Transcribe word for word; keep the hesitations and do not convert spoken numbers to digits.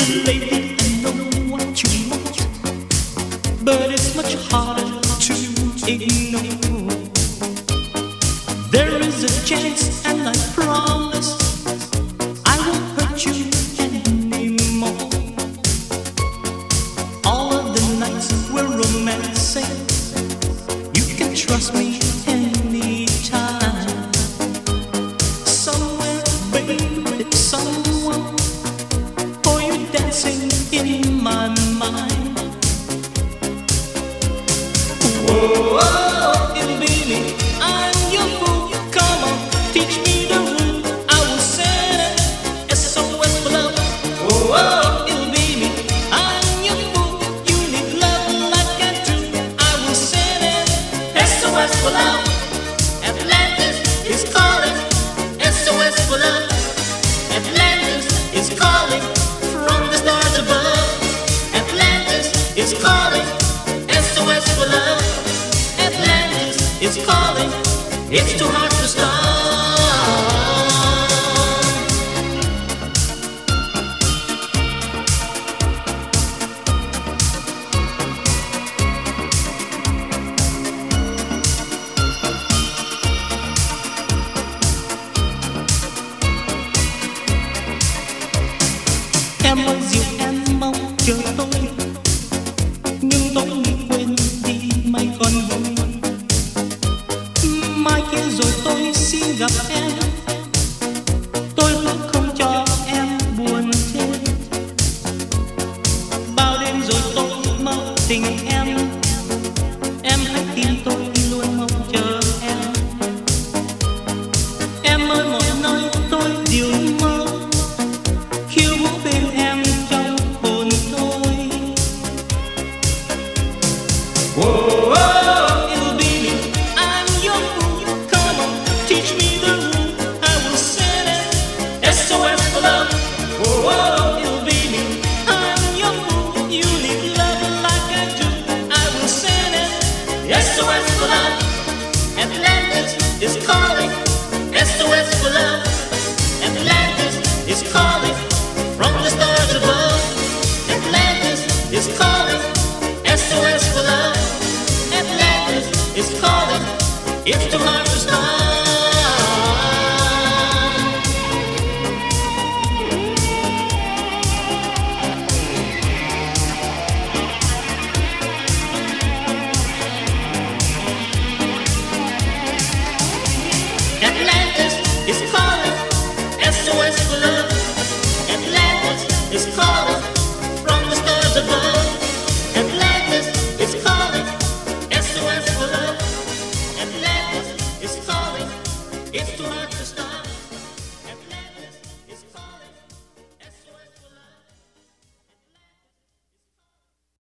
Lately I know what you want, but it's much harder to ignore. There is a chance, and I promise I won't hurt you anymore. All of the nights we're romancing, you can trust me anytime. Somewhere, baby, someone for you dancing in my mind. Whoa, oh, it'll be me. I'm your fool. Come on, teach me the rule. I will send it S O S for love. Whoa, oh, it'll be me. I'm your fool. You need love like I do. I will send it S O S for love. Atlantis is calling. S O S for love. Atlantis is calling from the stars above. Atlantis is calling. S O S for love. Atlantis is calling. It's too hard to stop. Em ơi dịu em mong chờ tôi, nhưng tôi nghĩ quên đi may còn vui. Mai kia rồi tôi xin gặp em, tôi hứa không cho em buồn thêm. Bao đêm rồi tôi mơ tình em, em hãy tin tôi luôn mong chờ em. Em ơi mọi nơi tôi điều mơ, khiêu vũ bên em trong hồn tôi. Whoa, oh, it'll be me. I'm your fool. Come on, teach me the rule. I will send it S O S for love.